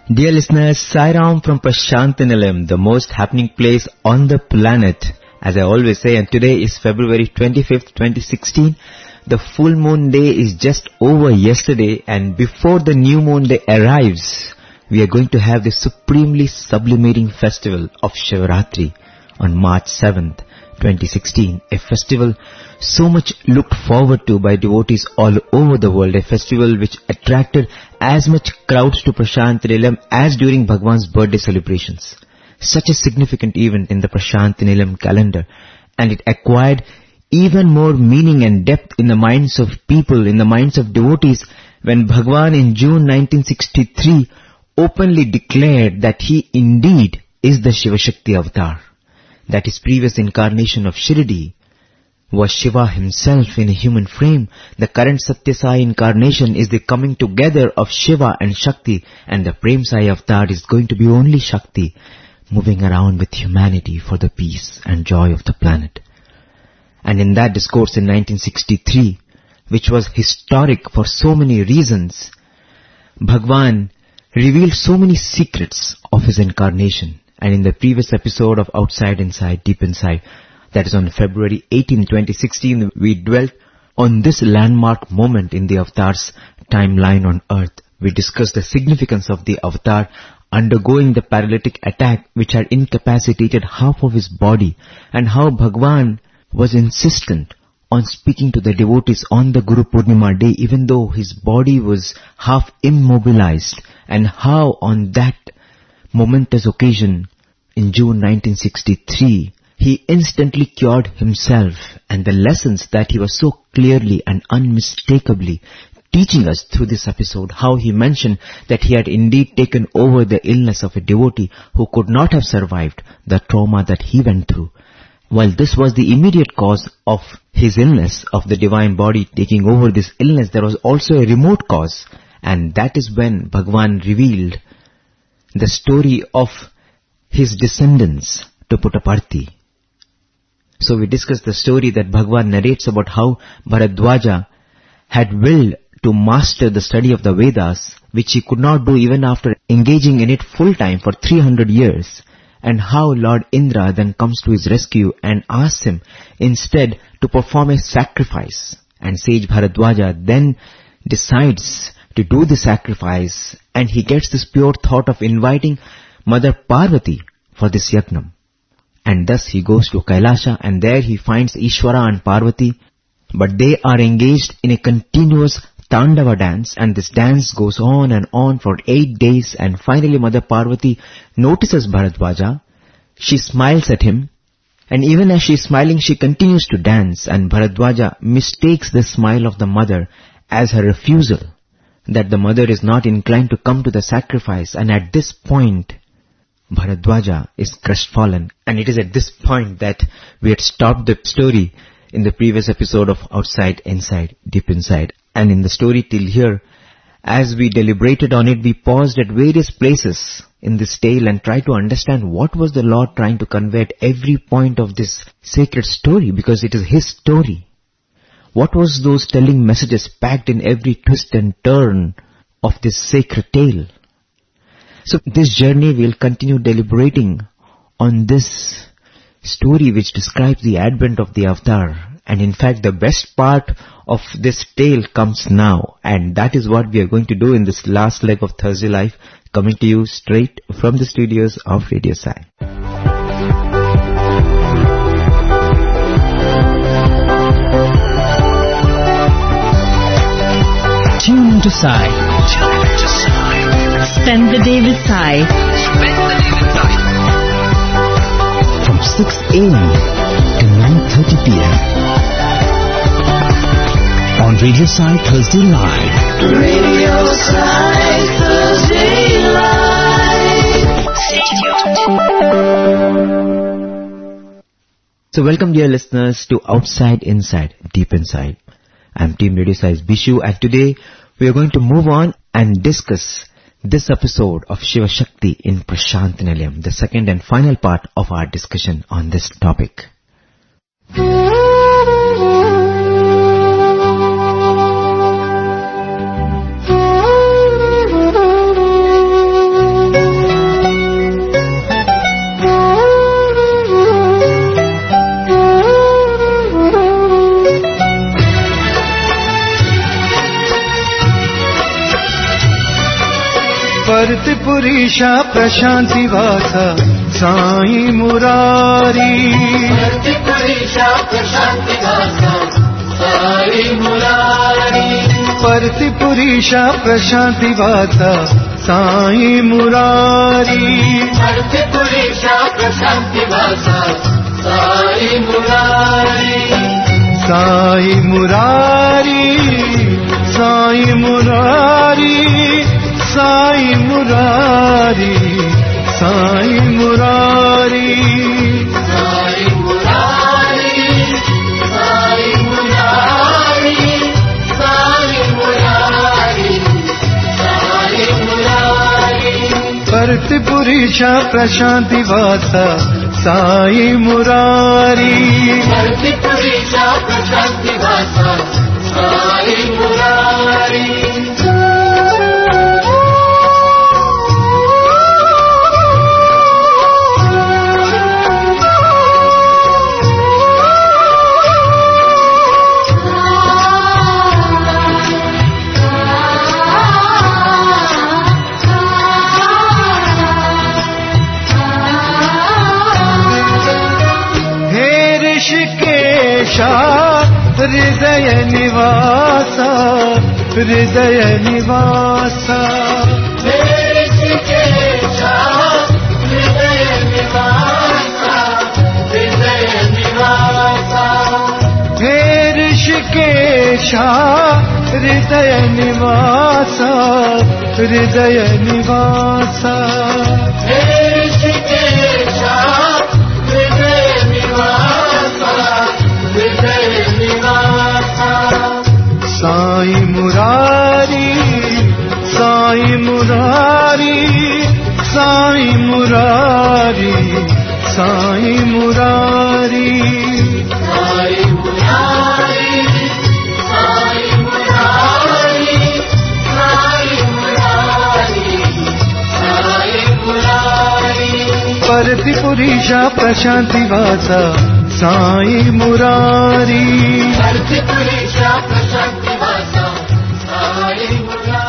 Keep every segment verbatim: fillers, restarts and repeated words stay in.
Dear listeners, Sai Ram from Prashantinilayam, the most happening place on the planet, as I always say, and today is February twenty-fifth, twenty sixteen. The full moon day is just over yesterday, and before the new moon day arrives, we are going to have the supremely sublimating festival of Shivaratri on March seventh, twenty sixteen, a festival so much looked forward to by devotees all over the world, a festival which attracted as much crowds to Prashantinilayam as during Bhagwan's birthday celebrations. Such a significant event in the Prashantinilayam calendar, and it acquired even more meaning and depth in the minds of people, in the minds of devotees, when Bhagwan in June nineteen sixty-three openly declared that he indeed is the Shiva Shakti avatar, that his previous incarnation of Shirdi was Shiva himself in a human frame. The current Satya Sai incarnation is the coming together of Shiva and Shakti, and the Prem Sai avatar is going to be only Shakti, moving around with humanity for the peace and joy of the planet. And in that discourse in nineteen sixty-three, which was historic for so many reasons, Bhagwan revealed so many secrets of his incarnation. And in the previous episode of Outside Inside, Deep Inside, that is on February eighteenth, twenty sixteen, we dwelt on this landmark moment in the avatar's timeline on earth. We discussed the significance of the avatar undergoing the paralytic attack which had incapacitated half of his body, and how Bhagwan was insistent on speaking to the devotees on the Guru Purnima day even though his body was half immobilized, and how on that momentous occasion in June nineteen sixty-three, he instantly cured himself, and the lessons that he was so clearly and unmistakably teaching us through this episode, how he mentioned that he had indeed taken over the illness of a devotee who could not have survived the trauma that he went through. While this was the immediate cause of his illness, of the divine body taking over this illness, there was also a remote cause, and that is when Bhagwan revealed the story of his descendants to Puttaparthi. So we discussed the story that Bhagwan narrates about how Bharadwaja had willed to master the study of the Vedas, which he could not do even after engaging in it full time for three hundred years, and how Lord Indra then comes to his rescue and asks him instead to perform a sacrifice. And sage Bharadwaja then decides to do the sacrifice, and he gets this pure thought of inviting Mother Parvati for this yagnam. And thus he goes to Kailasha, and there he finds Ishvara and Parvati, but they are engaged in a continuous Tandava dance, and this dance goes on and on for eight days, and finally Mother Parvati notices Bharadwaja. She smiles at him, and even as she is smiling, she continues to dance, and Bharadwaja mistakes the smile of the mother as her refusal, that the mother is not inclined to come to the sacrifice. And at this point, Bharadwaja is crestfallen, and it is at this point that we had stopped the story in the previous episode of Outside Inside, Deep Inside. And in the story till here, as we deliberated on it, we paused at various places in this tale and tried to understand what was the Lord trying to convey at every point of this sacred story, because it is His story. What was those telling messages packed in every twist and turn of this sacred tale? So this journey we'll continue deliberating on this story which describes the advent of the avatar. And in fact, the best part of this tale comes now, and that is what we are going to do in this last leg of Thursday Life, coming to you straight from the studios of Radio Sai. Tune into Sai. Tune into Sai. Spend the day with Sai. Spend the day with Sai. From six a.m. to nine thirty p.m. on Radio Sai Thursday Live. Radio Sai Thursday Live. So welcome, dear listeners, to Outside Inside, Deep Inside. I'm Team Radio Sai's Bishu, and today we are going to move on and discuss this episode of Shiva Shakti in Prashantinilayam, the second and final part of our discussion on this topic. पर्तिपुरीशा प्रशान्तिवास Sai Murari पर्तिपुरीशा प्रशान्तिवास Sai Murari पर्तिपुरीशा प्रशान्तिवास Sai Murari पर्तिपुरीशा प्रशान्तिवास Sai Murari Sai Murari Sai Murari Sai Murari Sai Murari Sai Murari Sai Murari Sai Murari Sai Murari पर्तिपुरीशा प्रशान्तिवास Sai Murari पर्तिपुरीशा प्रशान्तिवास Sai Murari हृदय निवास हृदय निवास हृदय निवास हृदय निवास हे ऋषिकेशा हृदय निवास हृदय निवास हे ऋषिकेशा हृदय निवास हृदय निवास Sai Murari Sai Murari Sai Murari Sai Murari Sai Murari Sai Murari Sai Murari Sai Murari पर्तिपुरीशा प्रशान्तिवास Sai Murari पर्तिपुरीशा प्रशान्तिवास Sai Murari.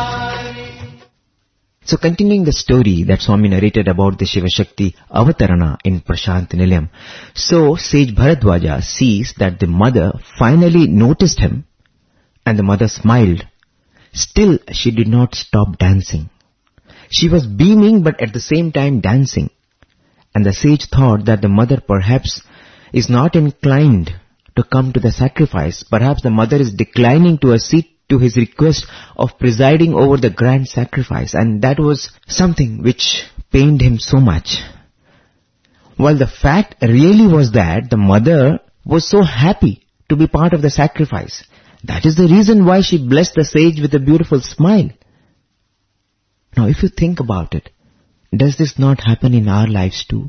So continuing the story that Swami narrated about the Shiva Shakti Avatarana in Prashant Nilayam, so sage Bharadwaja sees that the mother finally noticed him and the mother smiled. Still she did not stop dancing. She was beaming but at the same time dancing. And the sage thought that the mother perhaps is not inclined to come to the sacrifice. Perhaps the mother is declining to accede to his request of presiding over the grand sacrifice, and that was something which pained him so much. While the fact really was that the mother was so happy to be part of the sacrifice. That is the reason why she blessed the sage with a beautiful smile. Now if you think about it, does this not happen in our lives too?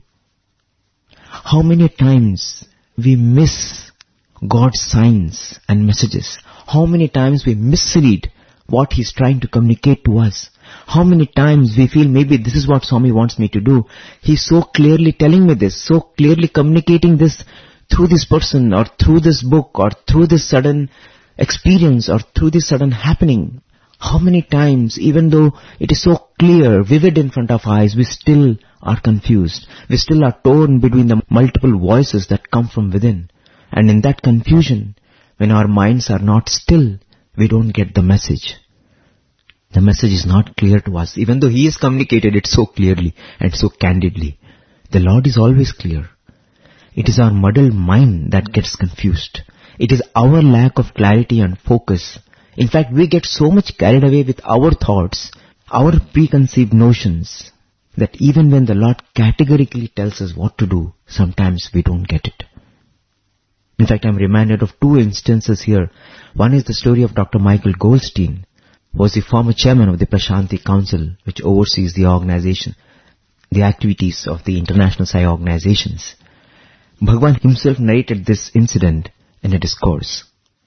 How many times we miss God's signs and messages? How many times we misread what He's trying to communicate to us? How many times we feel maybe this is what Swami wants me to do. He's so clearly telling me this, so clearly communicating this through this person or through this book or through this sudden experience or through this sudden happening. How many times, even though it is so clear, vivid in front of our eyes, we still are confused. We still are torn between the multiple voices that come from within. And in that confusion, when our minds are not still, we don't get the message. The message is not clear to us, even though He has communicated it so clearly and so candidly. The Lord is always clear. It is our muddled mind that gets confused. It is our lack of clarity and focus. In fact, we get so much carried away with our thoughts, our preconceived notions, that even when the Lord categorically tells us what to do, sometimes we don't get it. In fact, I'm reminded of two instances here. One is the story of Doctor Michael Goldstein, who was the former chairman of the Prashanti Council, which oversees the organization, the activities of the international Sai organizations. Bhagwan himself narrated this incident in a discourse.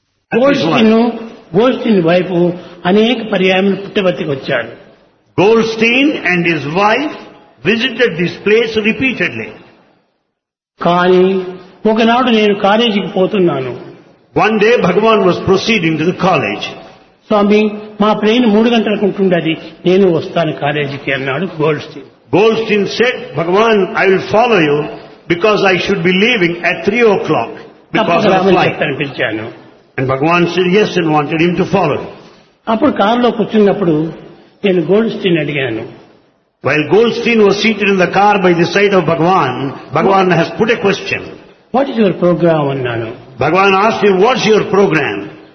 Goldstein wife అనేక పర్యాయములు పుట్టపర్తికి వచ్చాడు. Goldstein and his wife visited this place repeatedly. కానీ ఒకనాడు నేను కాలేజీకి పోతున్నాను. One day Bhagavan was proceeding to the college. స్వామి మా train మూడు గంటలకు ఉంటుండది, నేను వస్తాను కాలేజీకి అన్నాడు Goldstein. Goldstein said, Bhagavan, I will follow you because I should be leaving at three o'clock because of the flight. చెప్పని పిలిచాను. And Bhagavan said yes and wanted him to follow. అప్పుడు కారులో కూర్చున్నప్పుడు నేను గోల్డ్స్టీన్ అడిగాను, While Goldstein was seated in the car by the side of Bhagavan, Bhagavan has put a question. What is your program అన్నాను. Bhagavan asked him, what's your program?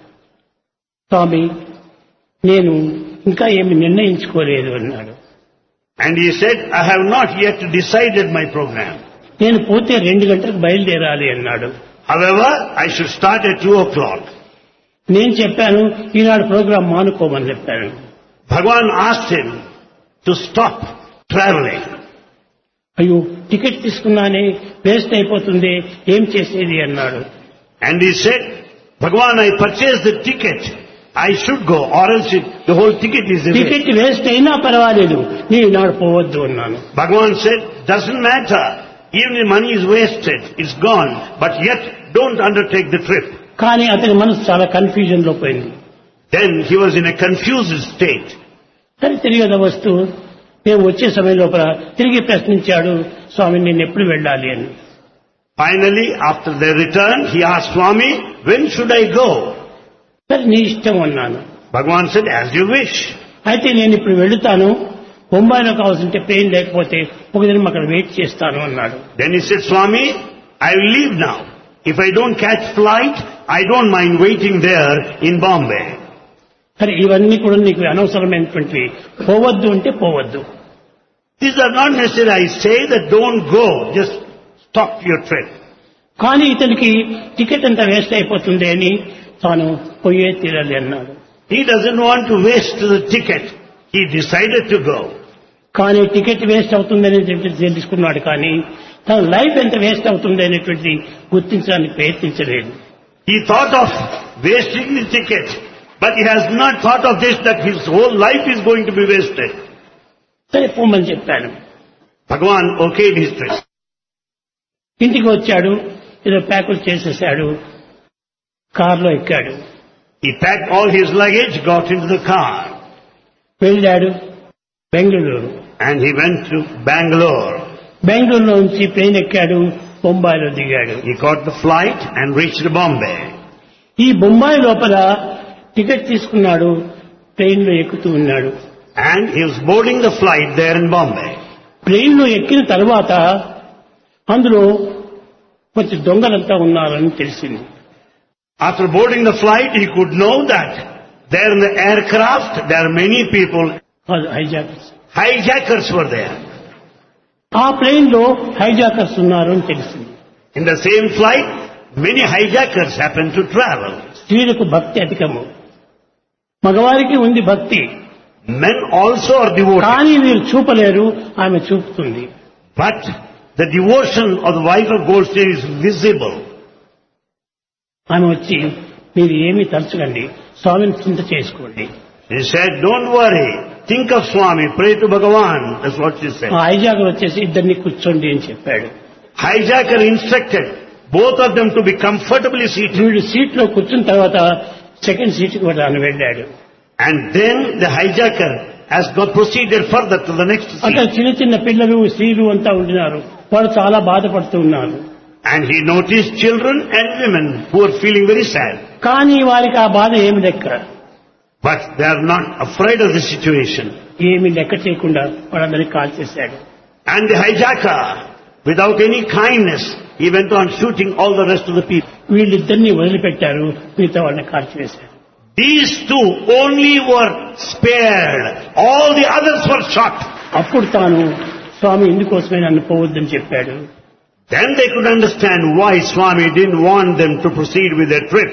Swami నేను ఇంకా ఏమి నిర్ణయించుకోలేదు అన్నాడు. And he said, I have not yet decided my program. నేను పోతే రెండు గంటలకు బయలుదేరాలి అన్నాడు. However, I should start at two o'clock. నేను చెప్పాను ఈనాడు ప్రోగ్రాం మానుకోమని చెప్పాను. Bhagavan asked him to stop traveling. అయ్యో టికెట్ తీసుకున్నానే వేస్ట్ అయిపోతుంది, ఏం చేసేది అన్నాడు. And he said, Bhagavan, I purchased the ticket. I should go or else it, the whole ticket is away. Ticket waste అయినా పర్వాలేదు, నీ ఈనాడు పోవద్దు అన్నాను. Bhagavan said, doesn't matter. Even the money is wasted, it's gone. But yet, don't undertake the trip. కానీ అతని మనసు చాలా confusion లో పోయింది. Then he was in a confused state. సరే తిరిగి వస్తూ మేము వచ్చే సమయం లోపల తిరిగి ప్రశ్నించాడు, స్వామి నేను ఎప్పుడు వెళ్ళాలి అని. Finally, after their return, he asked Swami, when should I go? సరే నీ ఇష్టం అన్నాను. Bhagavan said, as you wish. అయితే నేను ఇప్పుడు వెళుతాను, బొంబాయిలో కావాల్సింటే ట్రైన్ లేకపోతే ఒక దినం అక్కడ వెయిట్ చేస్తాను అన్నాడు. Then he said, Swami, I will leave now. If I don't catch flight, I don't mind waiting there in Bombay. సరే ఇవన్నీ కూడా నీకు అనవసరమైనటువంటివి, పోవద్దు అంటే పోవద్దు. These are not necessary. I say that don't go, just stop your trip. కానీ ఇతనికి ticket అంతా వేస్ట్ అయిపోతుంది అని తాను పోయే తీరాలి అన్నాడు. He doesn't want to waste the ticket. He decided to go. కానీ టికెట్ వేస్ట్ అవుతుందని తెలుసుకున్నాడు, కానీ తన లైఫ్ ఎంత వేస్ట్ అవుతుంది అనేటువంటిది గుర్తించడానికి ప్రయత్నించలేదు. He thought of wasting the ticket, but he has not thought of this, that his whole life is going to be wasted. సరే పోమని చెప్పాను. Bhagavan okayed his trip. ఇంటికి వచ్చాడు, ఏదో ప్యాకులు చేసేసాడు, కారులో ఎక్కాడు. He packed all his luggage, got into the car. వెళ్ళాడు Bengaluru. And he went to Bangalore. బెంగళూరులో నుంచి ట్రైన్ ఎక్కాడు, బొంబాయిలో దిగాడు. He caught the flight and reached Bombay. ఈ బొంబాయి లోపల టికెట్ తీసుకున్నాడు, ట్రైన్ లో ఎక్కుతూ ఉన్నాడు. And he was boarding the flight there in Bombay. Train లో ఎక్కిన తర్వాత అందులో కొంచెం దొంగలంతా ఉన్నారని తెలిసింది. After boarding the flight, he could know that there in the aircraft, there are many people. Hijackers Hijackers were there. ఆ ప్లేన్ లో hijackers ఉన్నారు అని తెలిసింది. In the same flight, many hijackers happened to travel. స్త్రీలకు భక్తి అధికము, మగవారికి ఉంది భక్తి, Men also are devoted. కానీ వీరు చూపలేరు, ఆమె చూపుతుంది. But the devotion of the wife of Goldstein is visible. ఆమె వచ్చి మీరు ఏమీ తలుచుకోండి, స్వామిని చింత చేసుకోండి. He said, don't worry, think of Swami, pray to Bhagavan. That's what she said. ఆ హైజాకర్ వచ్చేసి ఇద్దరిని కూర్చోండి అని చెప్పాడు. Hijacker instructed both of them to be comfortably seated. వీడు సీట్ లో కూర్చున్న తర్వాత సెకండ్ సీట్ కూడా ఆయన వెళ్ళాడు. And then the hijacker has got proceeded further to the next అక్కడ seat. చిన్న చిన్న పిల్లలు స్త్రీలు అంతా ఉండినారు, వాళ్ళు చాలా బాధపడుతూ ఉన్నారు. And he noticed children and women who are feeling very sad. కానీ వారికి ఆ బాధ ఏమి లెక్క, But they are not afraid of the situation. ఏమి లెక్క చేయకుండా వాళ్ళందరినీ కాల్ చేశాడు. And the hijacker, without any kindness, he went on shooting all the rest of the people. వీళ్ళిద్దరిని వదిలిపెట్టారు, మిగతా వాళ్ళని కాల్చివేశారు. These two only were spared. All the others were shot. అప్పుడు తాను స్వామి ఇందుకోసమే నన్ను పోవద్దని చెప్పాడు. Then they could understand why Swami didn't want them to proceed with their trip.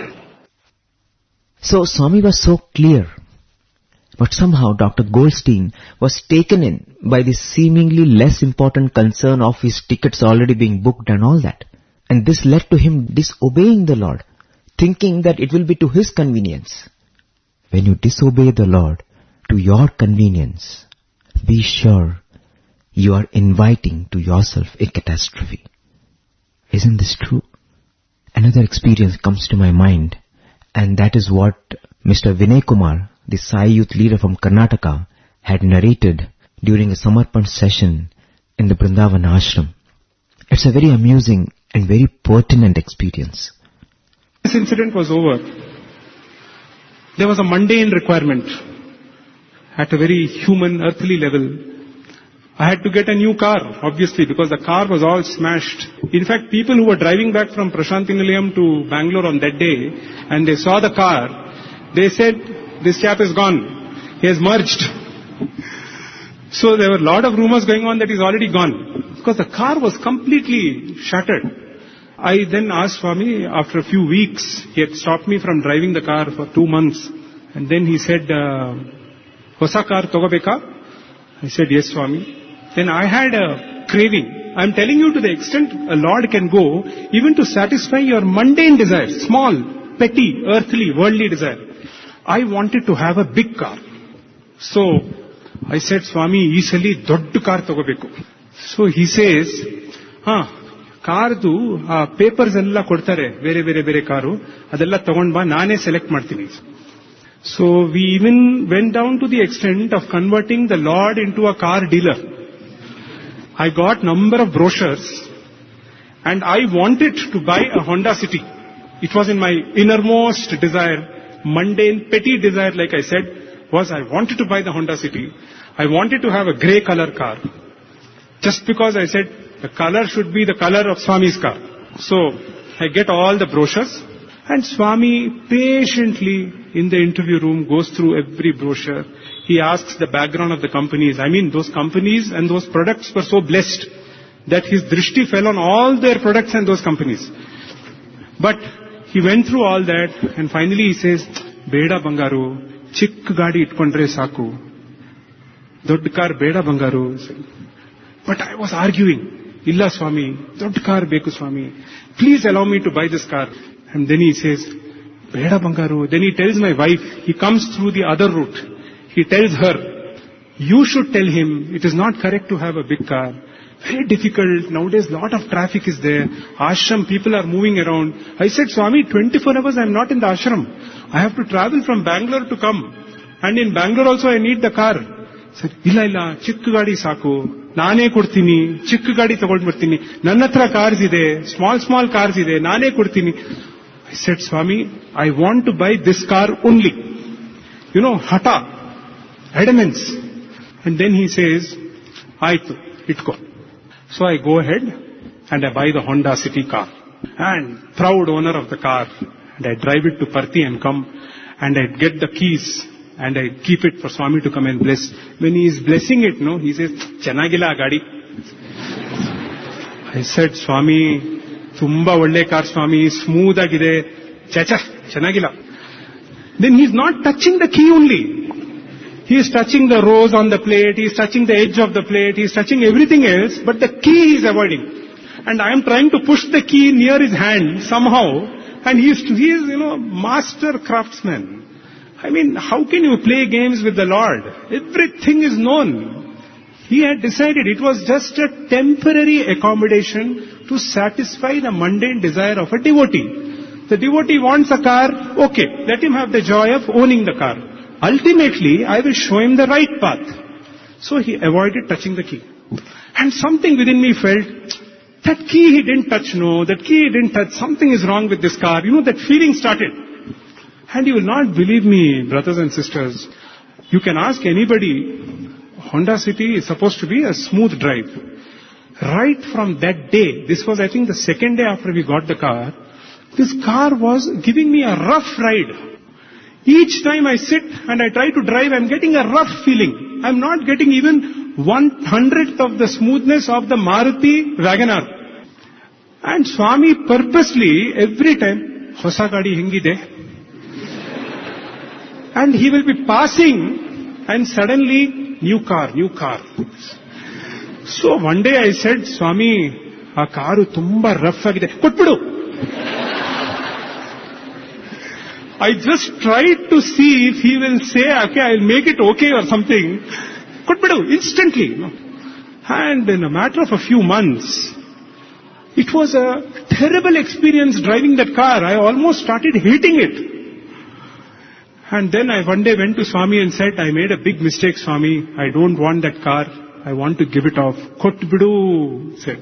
So Swami was so clear. But somehow Doctor Goldstein was taken in by the seemingly less important concern of his tickets already being booked and all that. And this led to him disobeying the Lord, thinking that it will be to his convenience. When you disobey the Lord to your convenience, be sure you are inviting to yourself a catastrophe. Isn't this true? Another experience comes to my mind, and that is what Mister Vinay Kumar the Sai youth leader from Karnataka, had narrated during a Samarpan session in the Vrindavan ashram. It's a very amusing and very pertinent experience. This incident was over. There was a mundane requirement at a very human, earthly level. I had to get a new car, obviously, because the car was all smashed. In fact, people who were driving back from Prashanti Nilayam to Bangalore on that day, and they saw the car, they said, this chap is gone. He has merged. So there were a lot of rumors going on that he's already gone, because the car was completely shattered. I then asked Swami, after a few weeks, he had stopped me from driving the car for two months. And then he said, Hosa car togobeka? I said, yes, Swami. Then I had a craving. I'm telling you to the extent a Lord can go, even to satisfy your mundane desires, small, petty, earthly, worldly desire. I wanted to have a big car. So I said, Swami, easily doddu car togobeku. So he says, huh, ಕಾರ್ದು ಆ papers ಎಲ್ಲ ಕೊಡ್ತಾರೆ, ಬೇರೆ ಬೇರೆ ಬೇರೆ car, ಅದೆಲ್ಲ ತಗೊಂಡ್ ಬಾ, ನಾನೇ ಸೆಲೆಕ್ಟ್ ಮಾಡ್ತೀನಿ. So we even went down to the extent of converting the Lord into a car dealer. I got number of brochures and I wanted to buy a Honda City. It was in my innermost desire, mundane, petty desire, like I said, was I wanted to buy the Honda City. I wanted to have a grey color car. Just because I said the color should be the color of Swami's car. So I get all the brochures. And Swami patiently in the interview room goes through every brochure. He asks the background of the companies. I mean, those companies and those products were so blessed that his drishti fell on all their products and those companies. But he went through all that and finally he says, Beda Bangaru, chik gadi itkondre saku. Dodd car Beda Bangaru. But I was arguing, Illa Swami, Dodd car beku Swami. Please allow me to buy this car. And then he says, Beda Bangaru. Then he tells my wife, he comes through the other route. He tells her, you should tell him, it is not correct to have a big car. Very difficult. Nowadays, lot of traffic is there. Ashram, people are moving around. I said, Swami, twenty-four hours I am not in the ashram. I have to travel from Bangalore to come. And in Bangalore also I need the car. I said, Illa illa, chikku gadi saku. Nane kurtini, chikku gadi tagond bartini. Nannatra cars ide, small small cars ide, nane kurtini. I said, Swami, I want to buy this car only. You know, hata, adamance. And then he says, Aitu, itko. So I go ahead and I buy the Honda City car. And proud owner of the car. And I drive it to Parthi and come. And I get the keys. And I keep it for Swami to come and bless. When he is blessing it, no, he says, Chanagila gadi. I said, Swami, Tumba ಒಳ್ಳೆ car Swami, smooth agide, chacha, chanagila. Then he is not touching the key only. He is touching the rose on the plate, he is touching the edge of the plate, he is touching everything else, but the key he is avoiding. And I am trying to push the key near his hand somehow, and he is, he is, you know, master craftsman. I mean, how can you play games with the Lord? Everything is known. He had decided it was just a temporary accommodation to satisfy the mundane desire of a devotee. The devotee wants a car, okay, let him have the joy of owning the car. Ultimately, I will show him the right path. So he avoided touching the key. And something within me felt, that key he didn't touch, no, that key he didn't touch, something is wrong with this car. You know, that feeling started. And you will not believe me, brothers and sisters. You can ask anybody, Honda City is supposed to be a smooth drive. Right from that day, this was I think the second day after we got the car, this car was giving me a rough ride. Each time I sit and I try to drive, I'm getting a rough feeling. I'm not getting even one hundredth of the smoothness of the Maruti Wagoner. And Swami purposely, every time, Hosa gadi hengide. And he will be passing and suddenly, new car, new car. So one day I said, Swami, a karu tumba rough agide. Kutpidu. I just tried to see if he will say, okay, I'll make it okay or something. Kutpidu, instantly. And in a matter of a few months, it was a terrible experience driving that car. I almost started hating it. And then I one day went to Swami and said, I made a big mistake, Swami. I don't want that car. I want to give it off. Kotbidu, said.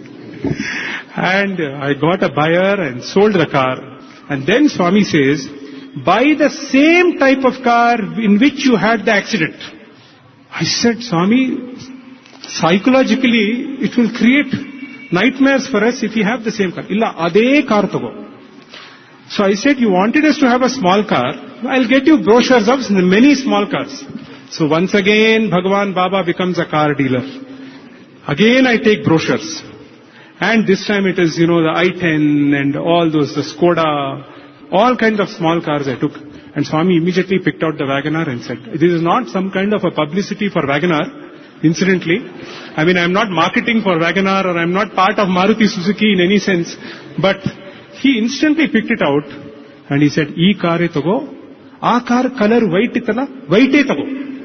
And I got a buyer and sold the car. And then Swami says, buy the same type of car in which you had the accident. I said, Swami, psychologically it will create nightmares for us if we have the same car. Illa ade car togo. So I said, you wanted us to have a small car. I'll get you brochures of many small cars. So once again, Bhagavan Baba becomes a car dealer. Again I take brochures. And this time it is, you know, the i ten and all those, the Skoda, all kinds of small cars I took. And Swami immediately picked out the Wagoner and said, this is not some kind of a publicity for Wagoner, incidentally. I mean, I'm not marketing for Wagoner or I'm not part of Maruti Suzuki in any sense. But he instantly picked it out and he said, "E car togo, a car color white itala, white togo."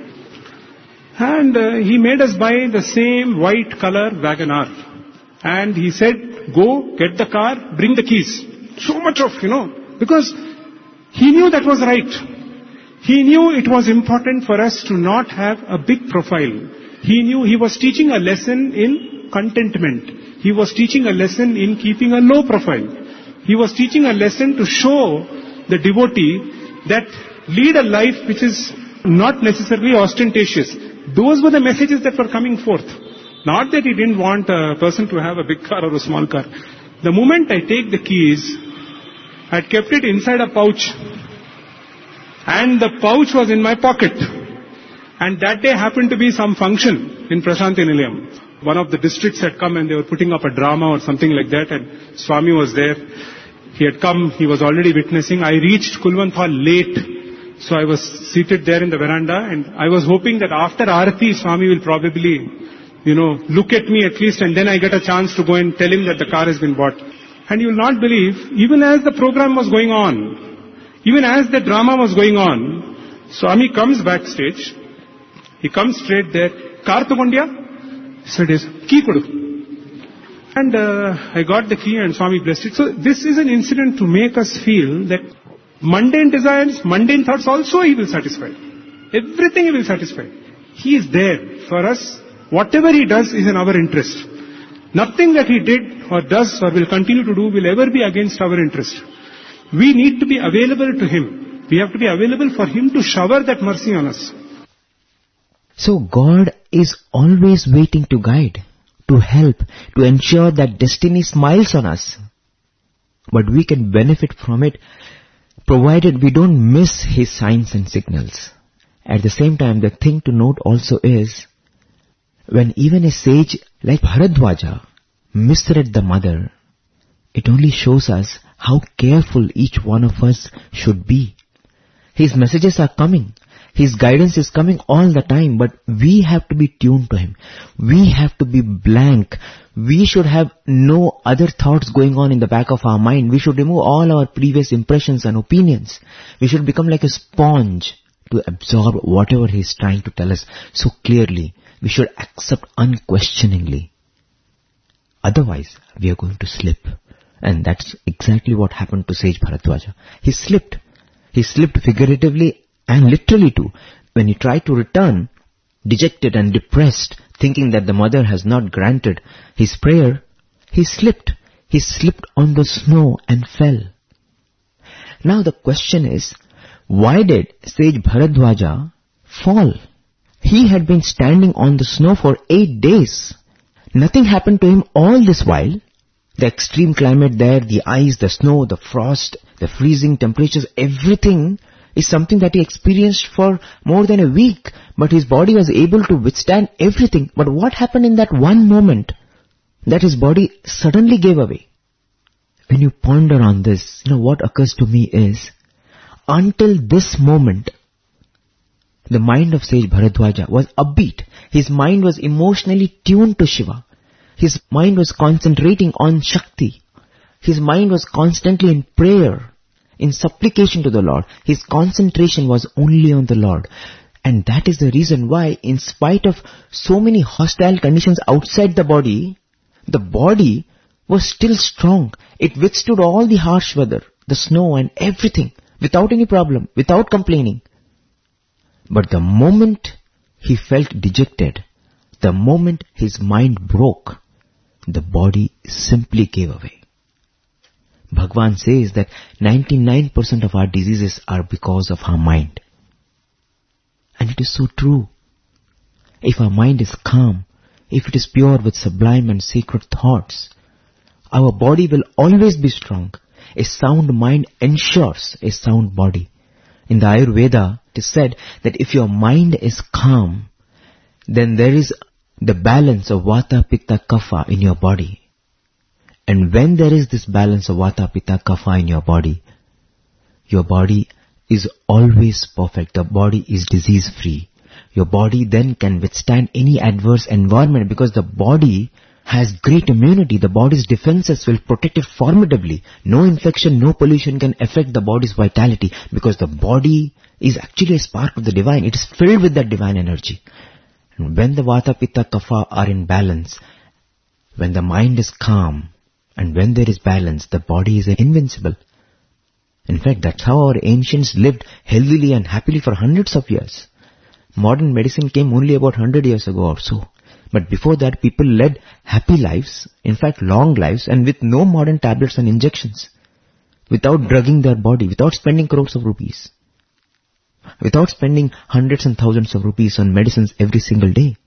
And uh, he made us buy the same white color Wagoner. And he said, "Go, get the car, bring the keys." So much of, you know, because he knew that was right. He knew it was important for us to not have a big profile. He knew he was teaching a lesson in contentment. He was teaching a lesson in keeping a low profile. He was teaching a lesson to show the devotee that lead a life which is not necessarily ostentatious. Those were the messages that were coming forth. Not that he didn't want a person to have a big car or a small car. The moment I take the keys, I had kept it inside a pouch. And the pouch was in my pocket. And that day happened to be some function in Prasanthi Nilayam. One of the districts had come and they were putting up a drama or something like that, and Swami was there. He had come, he was already witnessing. I reached Kulwant Hall late. So I was seated there in the veranda, and I was hoping that after Aarati, Swami will probably, you know, look at me at least, and then I get a chance to go and tell him that the car has been bought. And you will not believe, even as the program was going on, even as the drama was going on, Swami comes backstage. He comes straight there. Car tagondya? He said, yes. Key kodu. And uh, I got the key and Swami blessed it. So this is an incident to make us feel that mundane desires, mundane thoughts also he will satisfy. Everything he will satisfy. He is there for us. Whatever he does is in our interest. Nothing that he did or does or will continue to do will ever be against our interest. We need to be available to him. We have to be available for him to shower that mercy on us. So God is always waiting to guide, to help, to ensure that destiny smiles on us. But we can benefit from it provided we don't miss his signs and signals. At the same time, the thing to note also is, when even a sage like Bharadwaja misread the mother, it only shows us how careful each one of us should be. His messages are coming. His guidance is coming all the time, but we have to be tuned to him. We have to be blank. We should have no other thoughts going on in the back of our mind. We should remove all our previous impressions and opinions. We should become like a sponge to absorb whatever he is trying to tell us so clearly. We should accept unquestioningly. Otherwise, we are going to slip. And that's exactly what happened to Sage Bharadwaja. He slipped. He slipped figuratively and literally too. When he tried to return, dejected and depressed, thinking that the mother has not granted his prayer, he slipped. He slipped on the snow and fell. Now the question is, why did Sage Bharadwaja fall? He had been standing on the snow for eight days. Nothing happened to him all this while. The extreme climate there, the ice, the snow, the frost, the freezing temperatures, everything is something that he experienced for more than a week. But his body was able to withstand everything. But what happened in that one moment that his body suddenly gave away? When you ponder on this, you know, what occurs to me is, until this moment, the mind of Sage Bharadwaja was upbeat. His mind was emotionally tuned to Shiva. His mind was concentrating on Shakti. His mind was constantly in prayer, in supplication to the Lord. His concentration was only on the Lord. And that is the reason why, in spite of so many hostile conditions outside the body, the body was still strong. It withstood all the harsh weather, the snow and everything, without any problem, without complaining. But the moment he felt dejected, the moment his mind broke, the body simply gave away. Bhagavan says that ninety-nine percent of our diseases are because of our mind. And it is so true. If our mind is calm, if it is pure with sublime and sacred thoughts, our body will always be strong. A sound mind ensures a sound body. In the Ayurveda, it is said that if your mind is calm, then there is the balance of Vata, Pitta, Kapha in your body. And when there is this balance of Vata, Pitta, Kapha in your body, your body is always perfect. The body is disease-free. Your body then can withstand any adverse environment because the body has great immunity. The body's defenses will protect it formidably. No infection, no pollution can affect the body's vitality because the body is actually a spark of the divine. It is filled with that divine energy. And when the Vata, Pitta, Kapha are in balance, when the mind is calm, and when there is balance, the body is invincible. In fact, that's how our ancients lived healthily and happily for hundreds of years. Modern medicine came only about one hundred years ago or so. But before that, people led happy lives, in fact long lives, and with no modern tablets and injections. Without drugging their body, without spending crores of rupees. Without spending hundreds and thousands of rupees on medicines every single day.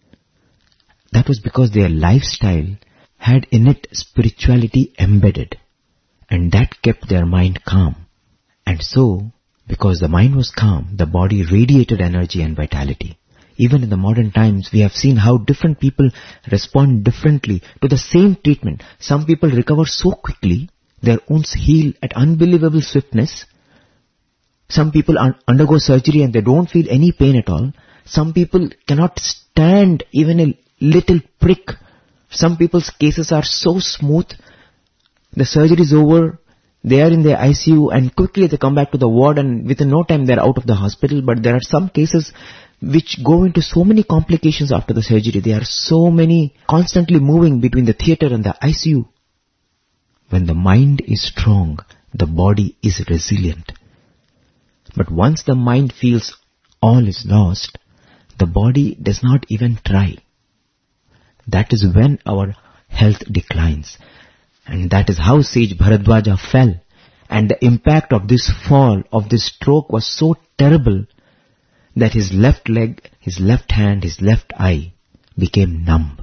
That was because their lifestyle had in it spirituality embedded. And that kept their mind calm. And so, because the mind was calm, the body radiated energy and vitality. Even in the modern times, we have seen how different people respond differently to the same treatment. Some people recover so quickly, their wounds heal at unbelievable swiftness. Some people un- undergo surgery and they don't feel any pain at all. Some people cannot stand even a little prick. Some people's cases are so smooth. The surgery is over. They are in the I C U and quickly they come back to the ward and within no time they are out of the hospital. But there are some cases which go into so many complications after the surgery. There are so many constantly moving between the theater and the I C U. When the mind is strong, the body is resilient. But once the mind feels all is lost, the body does not even try. That is when our health declines. And that is how sage Bharadwaja fell. And the impact of this fall, of this stroke was so terrible that his left leg, his left hand, his left eye became numb.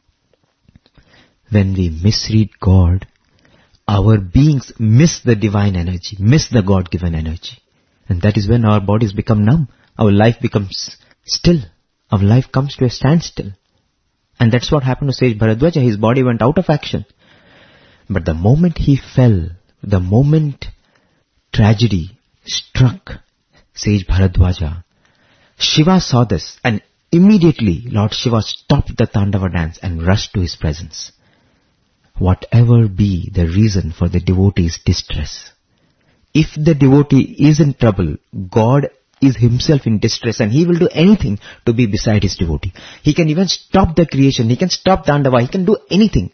When we misread God, our beings miss the divine energy, miss the God-given energy. And that is when our bodies become numb. Our life becomes still. Our life comes to a standstill. And that's what happened to sage Bharadwaja. His body went out of action. But the moment he fell, the moment tragedy struck sage Bharadwaja, Shiva saw this and immediately Lord Shiva stopped the Tandava dance and rushed to his presence. Whatever be the reason for the devotee's distress, if the devotee is in trouble, God is himself in distress and he will do anything to be beside his devotee. He can even stop the creation, he can stop Tandava, he can do anything.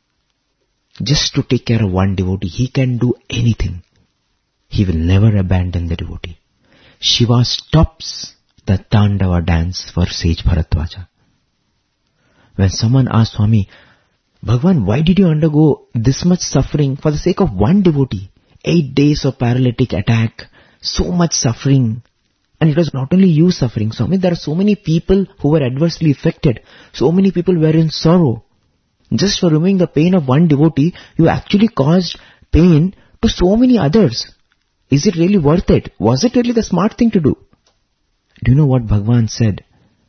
Just to take care of one devotee, he can do anything. He will never abandon the devotee. Shiva stops the Tandava dance for sage Bharadwaja. When someone asks Swami, Bhagavan, why did you undergo this much suffering for the sake of one devotee? Eight days of paralytic attack, so much suffering. And it was not only you suffering, Swami, there are so many people who were adversely affected. So many people were in sorrow. Just for removing the pain of one devotee, you actually caused pain to so many others. Is it really worth it? Was it really the smart thing to do? Do you know what Bhagavan said?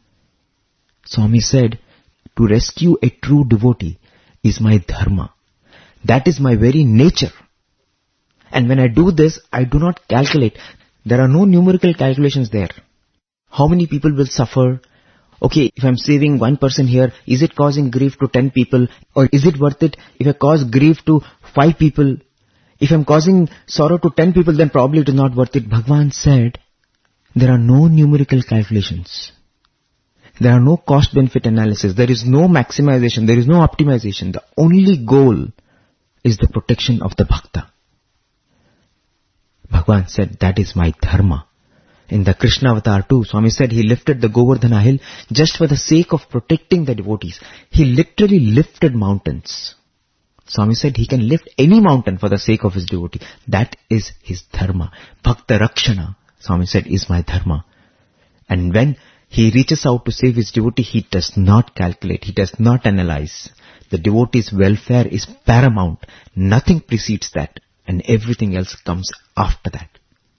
Swami said, to rescue a true devotee is my dharma. That is my very nature. And when I do this, I do not calculate. There are no numerical calculations there. How many people will suffer? Okay, if I'm saving one person here, is it causing grief to ten people? Or is it worth it if I cause grief to five people? If I'm causing sorrow to ten people, then probably it is not worth it. Bhagavan said, there are no numerical calculations. There are no cost-benefit analysis. There is no maximization. There is no optimization. The only goal is the protection of the bhakta. Bhagavan said, that is my dharma. In the Krishna avatar too, Swami said he lifted the Govardhana hill just for the sake of protecting the devotees. He literally lifted mountains. Swami said he can lift any mountain for the sake of his devotee. That is his dharma. Bhakta Rakshana, Swami said, is my dharma. And when he reaches out to save his devotee, he does not calculate, he does not analyze. The devotee's welfare is paramount. Nothing precedes that, and everything else comes after that.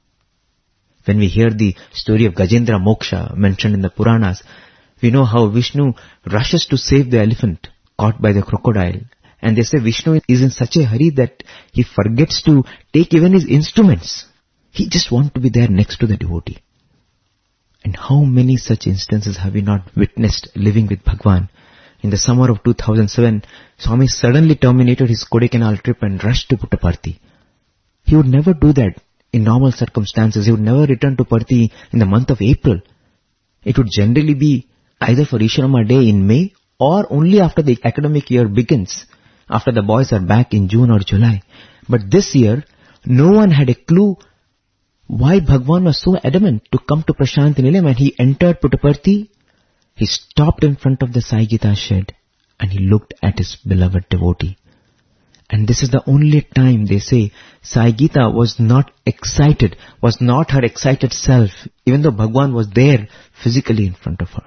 When we hear the story of Gajendra Moksha mentioned in the Puranas, we know how Vishnu rushes to save the elephant caught by the crocodile. And they say Vishnu is in such a hurry that he forgets to take even his instruments. He just wants to be there next to the devotee. And how many such instances have we not witnessed living with Bhagwan? In the summer of two thousand seven, Swami suddenly terminated his Kodaikanal trip and rushed to Puttaparthi. He would never do that in normal circumstances. He would never return to Parthi in the month of April. It would generally be either for Isharama Day in May or only after the academic year begins, after the boys are back in June or July. But this year, no one had a clue why Bhagwan was so adamant to come to Prashanti Nilayam. And he entered Puttaparthi. He stopped in front of the Sai Gita shed and he looked at his beloved devotee. And this is the only time they say Sai Gita was not excited, was not her excited self, even though Bhagwan was there physically in front of her.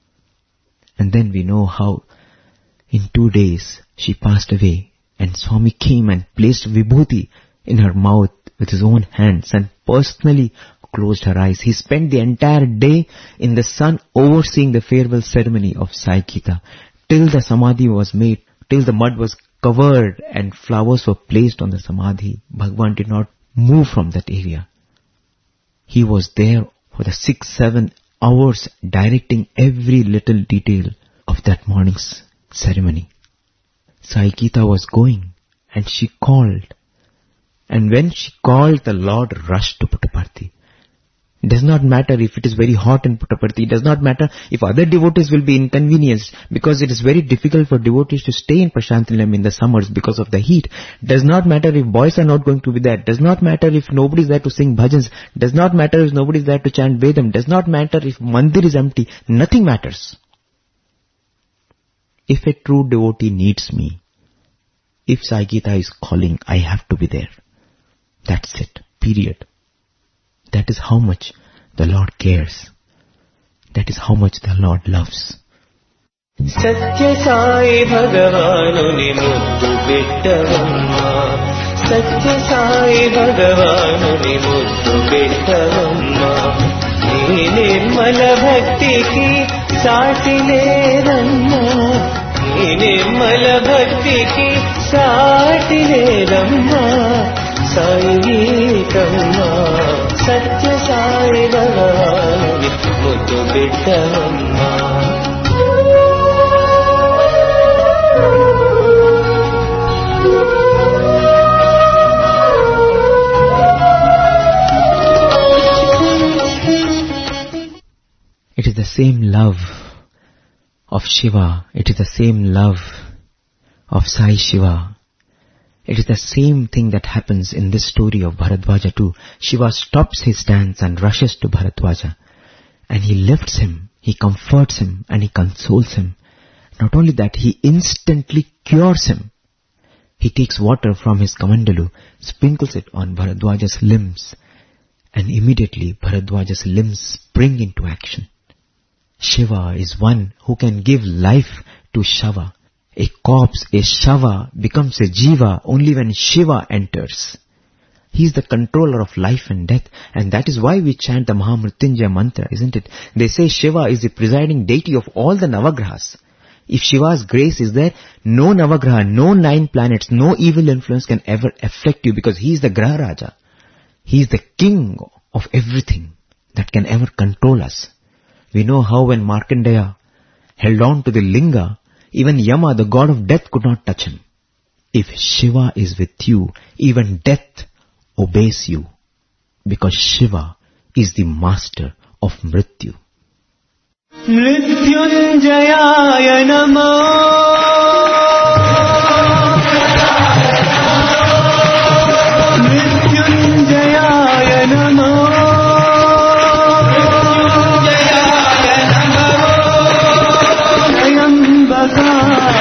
And then we know how in two days she passed away and Swami came and placed vibhuti in her mouth with his own hands and personally closed her eyes. He spent the entire day in the sun overseeing the farewell ceremony of Sai Gita till the samadhi was made, till the mud was covered and flowers were placed on the samadhi. Bhagwan did not move from that area. He was there for the six, seven hours directing every little detail of that morning's ceremony. Sai Gita was going and she called. And when she called, the Lord rushed to Puttaparthi. It does not matter if it is very hot in Puttaparthi. It does not matter if other devotees will be inconvenienced, because it is very difficult for devotees to stay in Prashanti Nilayam in the summers because of the heat. It does not matter if boys are not going to be there. It does not matter if nobody is there to sing bhajans. It does not matter if nobody is there to chant Vedam. It does not matter if mandir is empty. Nothing matters. If a true devotee needs me, if Sai Gita is calling, I have to be there. That's it. Period. That is how much the Lord cares. That is how much the Lord loves. Satya Sai Bhagavanuni muddu bittavamma. Satya Sai Bhagavanuni muddu bittavamma. Nee nirmala bhakti ki saati leramma. Nee nirmala bhakti ki saati leramma. Sai Kamma, Satya Sai Bhagavanuni muddu bittavamma. It is the same love of Shiva. It is the same love of Sai Shiva. It is the same thing that happens in this story of Bharadwaja too. Shiva stops his dance and rushes to Bharadwaja. And he lifts him, he comforts him, and he consoles him. Not only that, he instantly cures him. He takes water from his kamandalu, sprinkles it on Bharadwaja's limbs, and immediately Bharadwaja's limbs spring into action. Shiva is one who can give life to Shava. A corpse, a Shava, becomes a Jiva only when Shiva enters. He is the controller of life and death, and that is why we chant the Mahamrityunjaya mantra, isn't it? They say Shiva is the presiding deity of all the Navagrahas. If Shiva's grace is there, no Navagraha, no nine planets, no evil influence can ever affect you, because he is the Graha Raja. He is the king of everything that can ever control us. We know how when Markandeya held on to the Linga, even Yama, the god of death, could not touch him. If Shiva is with you, even death obeys you, because Shiva is the master of Mrityu. Mrityunjayaya Namo. Mrityunjayaya Namo.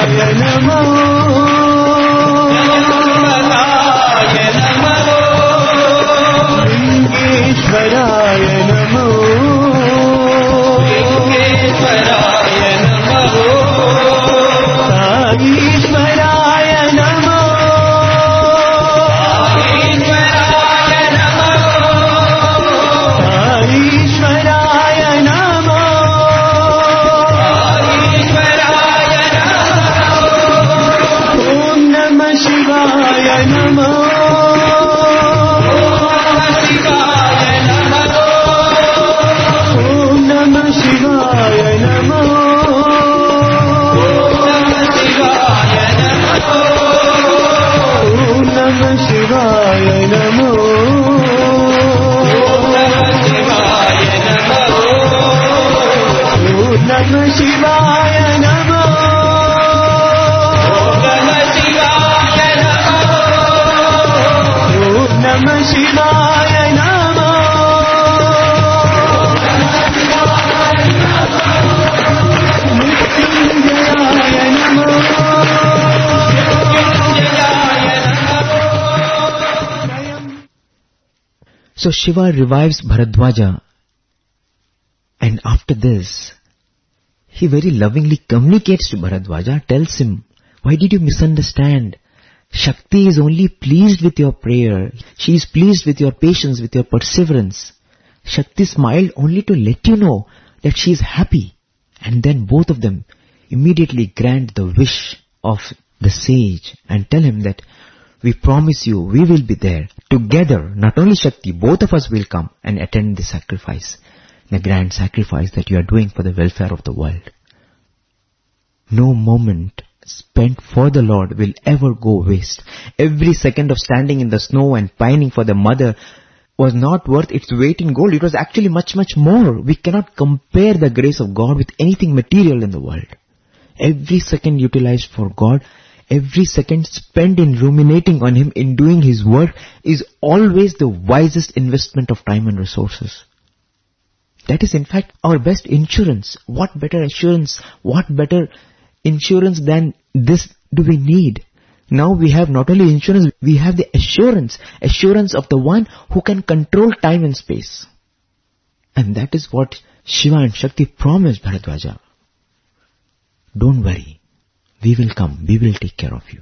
नमो लिंगेश्वराय नमो लिंगेश्वराय नमो साईश्वराय नमो साईश्वराय नमो ओम नमः शिवाय नमो ओम नमः शिवाय नमो ओम नमः शिवाय नमो ओम नमः शिवाय नमो ओम नमः शिवाय नमो मृत्युंजयाय नमो So Shiva revives Bharadwaja, and after this, he very lovingly communicates to Bharadwaja, tells him, why did you misunderstand? Shakti is only pleased with your prayer. She is pleased with your patience, with your perseverance. Shakti smiled only to let you know that she is happy. And then both of them immediately grant the wish of the sage and tell him that we promise you we will be there together. Not only Shakti, both of us will come and attend the sacrifice, the grand sacrifice that you are doing for the welfare of the world. No moment spent for the Lord will ever go waste. Every second of standing in the snow and pining for the mother was not worth its weight in gold. It was actually much, much more. We cannot compare the grace of God with anything material in the world. Every second utilized for God, every second spent in ruminating on Him, in doing His work, is always the wisest investment of time and resources. That is in fact our best insurance. What better assurance, what better insurance than this do we need? Now we have not only insurance, we have the assurance, assurance of the one who can control time and space. And that is what Shiva and Shakti promised Bharadwaja. Don't worry, we will come, we will take care of you.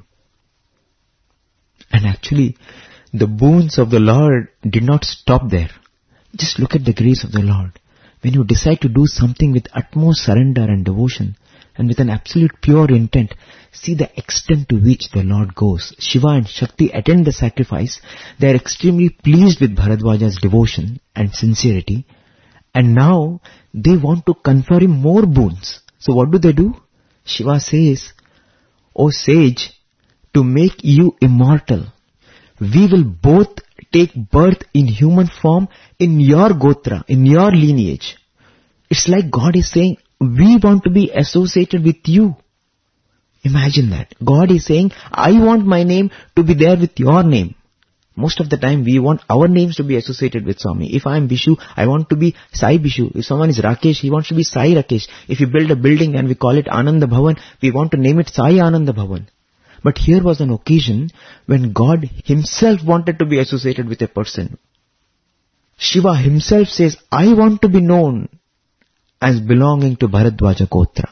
And actually, the boons of the Lord did not stop there. Just look at the grace of the Lord. When you decide to do something with utmost surrender and devotion, and with an absolute pure intent, see the extent to which the Lord goes. Shiva and Shakti attend the sacrifice. They are extremely pleased with Bharadwaja's devotion and sincerity. And now they want to confer him more boons. So what do they do? Shiva says, O sage, to make you immortal, we will both take birth in human form in your gotra, in your lineage. It's like God is saying, we want to be associated with you. Imagine that. God is saying, I want my name to be there with your name. Most of the time we want our names to be associated with Swami. If I am Bishu, I want to be Sai Bishu. If someone is Rakesh, he wants to be Sai Rakesh. If we build a building and we call it Ananda Bhavan, we want to name it Sai Ananda Bhavan. But here was an occasion when God Himself wanted to be associated with a person. Shiva himself says, I want to be known as belonging to Bharadwaja Gotra.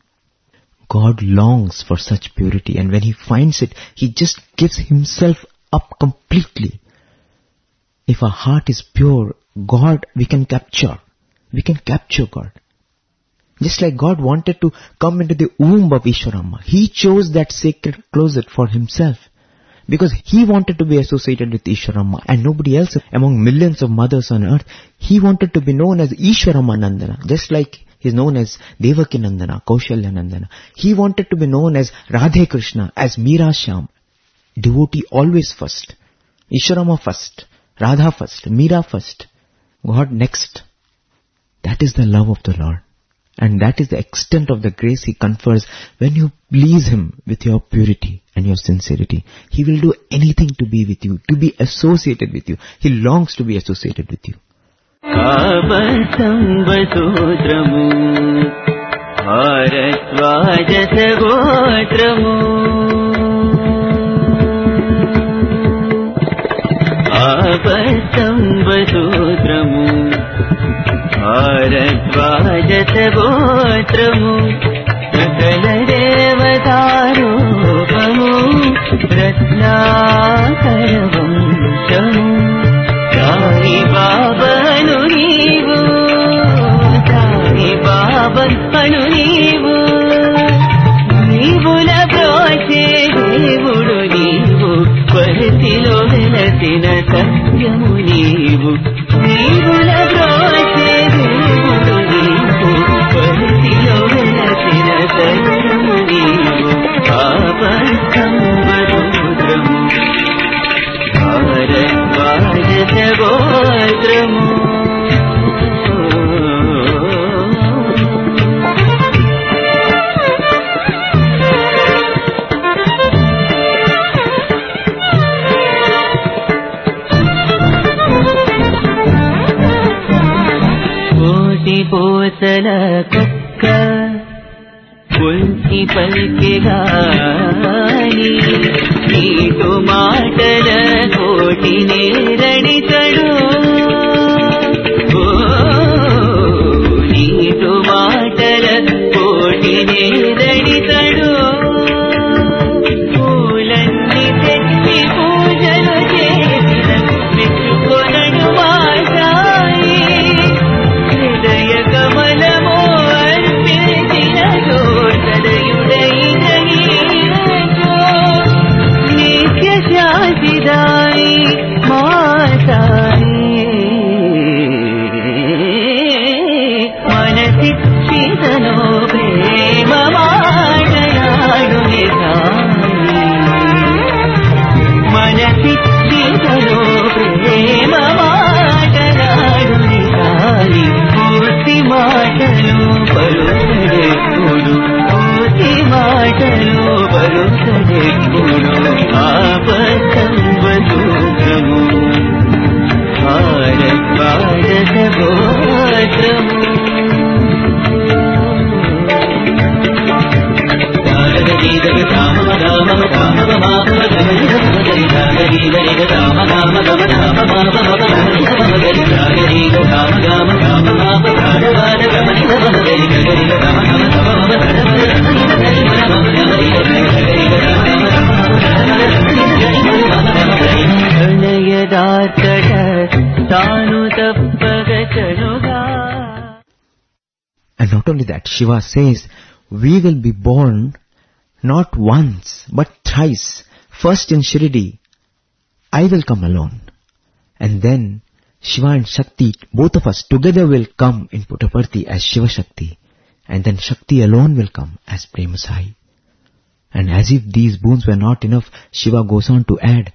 God longs for such purity, and when He finds it, He just gives Himself up completely. If our heart is pure, God we can capture. We can capture God. Just like God wanted to come into the womb of Ishwaramma, He chose that sacred closet for Himself. Because He wanted to be associated with Ishwaramma and nobody else among millions of mothers on earth. He wanted to be known as Ishwaramma Nandana, just like He's known as Devaki Nandana, Kaushalya Nandana. He wanted to be known as Radhe Krishna, as Meera Shyam. Devotee always first. Ishwaramma first. Radha first. Meera first. God next. That is the love of the Lord. And that is the extent of the grace He confers when you please Him with your purity and your sincerity. He will do anything to be with you, to be associated with you. He longs to be associated with you. Kabasam Vasudramu भारद्वाजस गोत्रमु आपस्तम्बसूत्रमु भारद्वाजस गोत्रमु सकल देवतारूपमु रत्नाकरवंशमु साई बाबनु नीवु साई बाबनु नीवु నీవుల బ్రోచే దేవుడు నీవు పరిధిలో వెలసిన సత్యము నీవు నీవుల బ్రోచే దేవుడు నీవు పరిధిలో వెలసిన సత్యము నీవు ఆపస్తంబరుద్రము భారద్వాజ గోత్రము పోసల కుక్క పుల్కి పల్కిగాని నీకు మాటల కోటి నేరడితడు నీకు మాటల కోటి నేరడితడు పూలన్నీ తెచ్చి పూజలు చేసిన మెచ్చుకొనడు మాసాయి హృదయ కమలమో అర్పించిన తదయుడైన నిత్య శాంతిదాయి మాసాయి మనసిచ్చితనో ప్రేమ మాటలాడు మనసిచ్చితనో ప్రేమ మాటలాడు నిజాలి పూర్తి మాటలు పలుకడెప్పుడు పూర్తి మాటలు పలుకడెప్పుడు ఆపస్తంబసూత్రము భారద్వాజ గోత్రము And not only that, Shiva says, we will be born not once, but thrice. First in Shirdi, I will come alone. And then Shiva and Shakti, both of us together will come in Puttaparthi as Shiva Shakti. And then Shakti alone will come as Prema Sai. And as if these boons were not enough, Shiva goes on to add,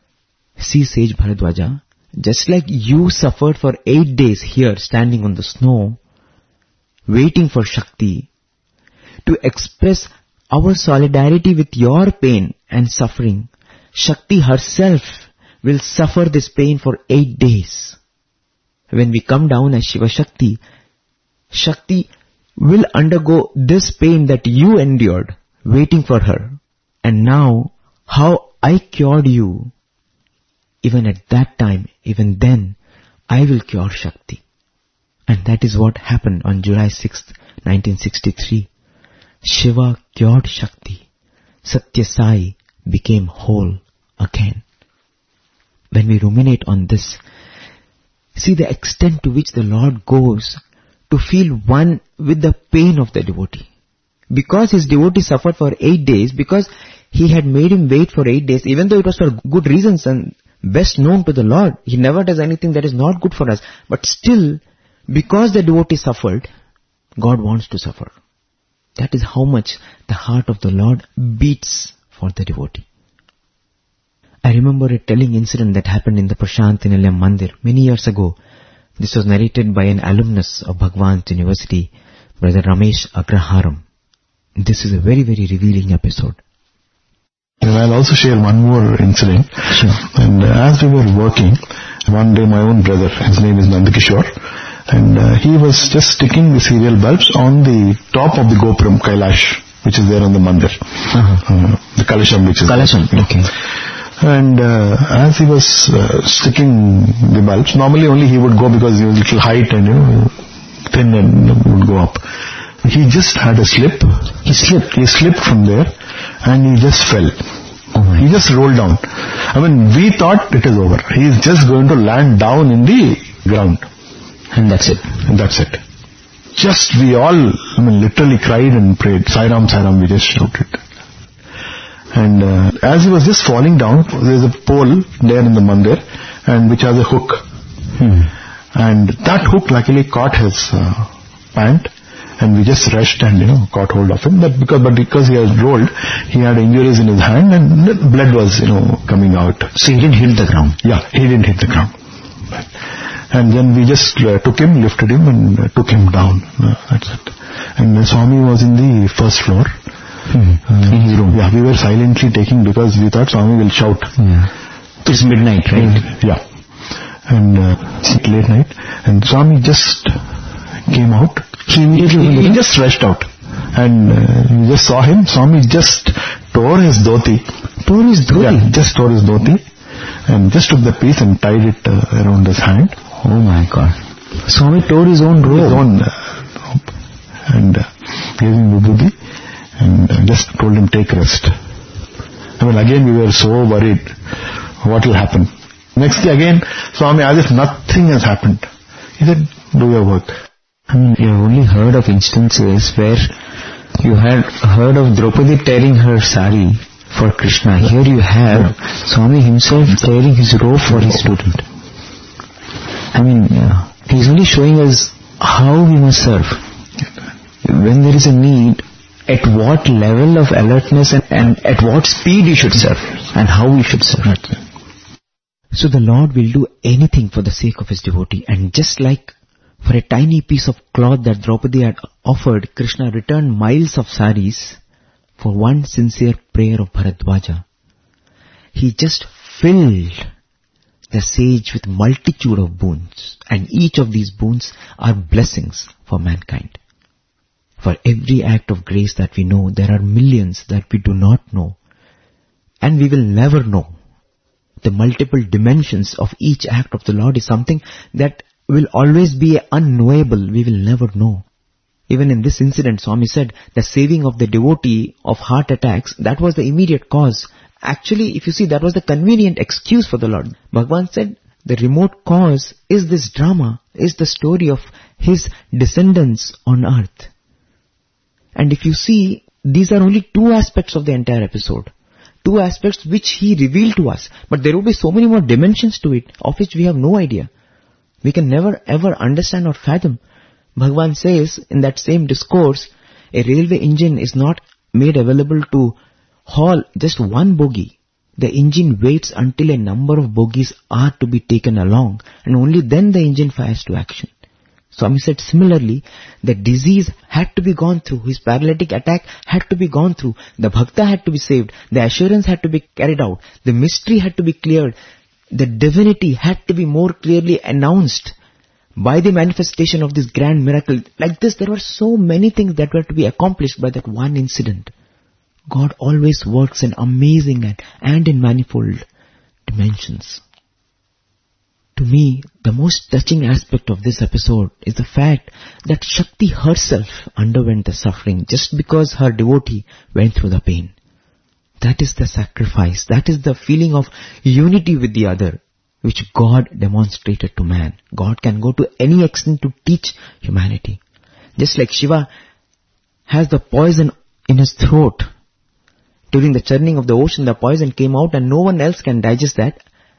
see Sage Bharadwaja, just like you suffered for eight days here standing on the snow, waiting for Shakti, to express our solidarity with your pain and suffering, Shakti herself will suffer this pain for eight days. When we come down as Shiva Shakti, Shakti will undergo this pain that you endured, waiting for her. And now, how I cured you, even at that time, even then, I will cure Shakti. And that is what happened on July sixth, nineteen sixty-three. Shiva cured Shakti. Satya Sai became whole again. When we ruminate on this, see the extent to which the Lord goes to feel one with the pain of the devotee. Because his devotee suffered for eight days, because he had made him wait for eight days, even though it was for good reasons and best known to the Lord. He never does anything that is not good for us. But still, because the devotee suffered, God wants to suffer. That is how much the heart of the Lord beats for the devotee. I remember a telling incident that happened in the Prashant Nilayam Mandir many years ago. This was narrated by an alumnus of Bhagwan's University, Brother Ramesh Agraharam. This is a very, very revealing episode. And I'll also share one more incident. Sure. And uh, as we were working, one day my own brother, his name is Nandakishore, And uh, he was just sticking the serial bulbs on the top of the Gopuram, Kailash, which is there on the mandir. Uh-huh. Uh, the Kalasham, which is Kalasham, there. okay. And uh, as he was uh, sticking the bulbs, normally only he would go because he was little height and, you know, thin and would go up. He just had a slip. He slipped. He slipped from there and he just fell. Oh my. He just rolled down. I mean, we thought it is over. He is just going to land down in the ground. And that's it. And that's it. Just we all, I mean, literally cried and prayed. Sai Ram, Sai Ram, we just shouted. And uh, as he was just falling down, there is a pole there in the mandir, and which has a hook. Hmm. And that hook luckily caught his uh, pant, and we just rushed and, you know, caught hold of him. But because, but because he had rolled, he had injuries in his hand, and blood was, you know, coming out. So he didn't hit the ground? Yeah, he didn't hit the ground. And then we just uh, took him, lifted him, and uh, took him down. Uh, that's it. And uh, Swami was in the first floor. Hmm. Uh, in his room. Yeah, we were silently taking because we thought Swami will shout. Yeah. It's midnight, right? Yeah. And uh, it's late night. And Swami just came out. He immediately he, he just rushed out. And uh, we just saw him. Swami just tore his dhoti. Tore his dhoti? Yeah, just tore his dhoti. And just took the piece and tied it uh, around his hand. Oh my God. Swami tore his own robe. His own uh, robe. And uh, gave him vibhuti. And uh, just told him, take rest. I mean, again we were so worried. What will happen? Next day again, Swami, as if nothing has happened. He said, do your work. I mean, you have only heard of instances where you had heard of Draupadi tearing her sari for Krishna. Here you have Swami himself tearing his robe for his student. I mean, uh, he's only showing us how we must serve. When there is a need, at what level of alertness and, and at what speed you should serve and how we should serve. So the Lord will do anything for the sake of his devotee, and just like for a tiny piece of cloth that Draupadi had offered, Krishna returned miles of saris for one sincere prayer of Bharadwaja. He just filled the sage with multitude of boons, and each of these boons are blessings for mankind. For every act of grace that we know, there are millions that we do not know, and we will never know. The multiple dimensions of each act of the Lord is something that will always be unknowable. We will never know. Even in this incident, Swami said, the saving of the devotee of heart attacks, that was the immediate cause. Actually, if you see, that was the convenient excuse for the Lord. Bhagavan said, the remote cause is this drama, is the story of his descendants on earth. And if you see, these are only two aspects of the entire episode. Two aspects which he revealed to us. But there will be so many more dimensions to it, of which we have no idea. We can never ever understand or fathom. Bhagavan says in that same discourse, a railway engine is not made available to haul just one bogie. The engine waits until a number of bogies are to be taken along, and only then the engine fires to action. Swami said similarly, the disease had to be gone through, his paralytic attack had to be gone through, the bhakta had to be saved, the assurance had to be carried out, the mystery had to be cleared, the divinity had to be more clearly announced by the manifestation of this grand miracle. Like this, there were so many things that were to be accomplished by that one incident. God always works in amazing and, and in manifold dimensions. To me, the most touching aspect of this episode is the fact that Shakti herself underwent the suffering just because her devotee went through the pain. That is the sacrifice, that is the feeling of unity with the other, which God demonstrated to man. God can go to any extent to teach humanity. Just like Shiva has the poison in his throat. During the churning of the ocean, the poison came out and no one else can digest that.